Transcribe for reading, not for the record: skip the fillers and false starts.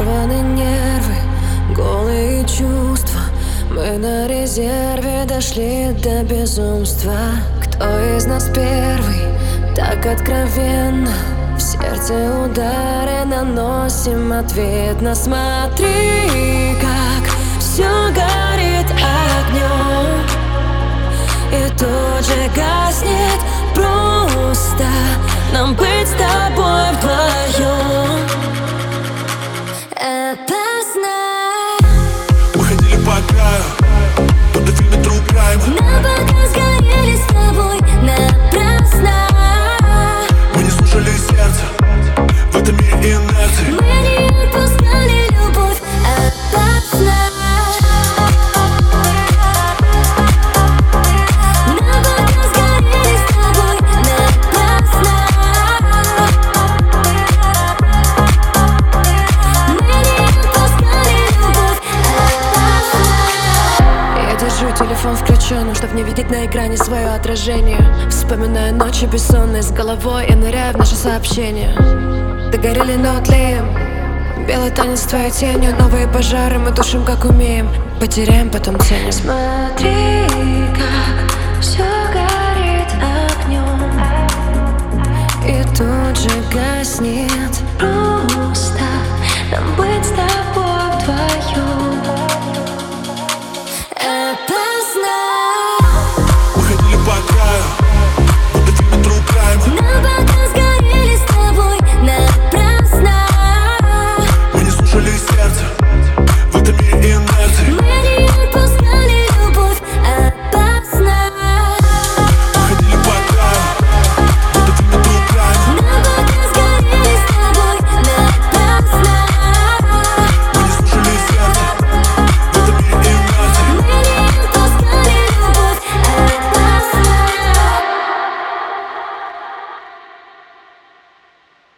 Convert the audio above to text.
Скованы нервы, голые чувства. Мы на резерве дошли до безумства. Кто из нас первый, так откровенно? В сердце удары наносим ответно. Смотри, как все горит огнем и тут же гаснет. Просто нам быть с тобой вдвоем опасно. Уходили по краю, будто в фильме True Crime. На показ горели с тобой напрасно. Мы не слушали сердце в этом мире инерции. Мы не отпускали любовь опасно. На показ горели с тобой напрасно. Мы не отпускали любовь опасно. Я держу телефон включенным, чтоб не видеть на экране свое отражение. Вспоминая ночи бессонные, с головой я ныряю в наши сообщения. Догорели, но тлеем. Белый танец твоей тенью. Новые пожары мы тушим как умеем. Потеряем, потом ценим. Смотри, как все горит огнем и тут же гаснет.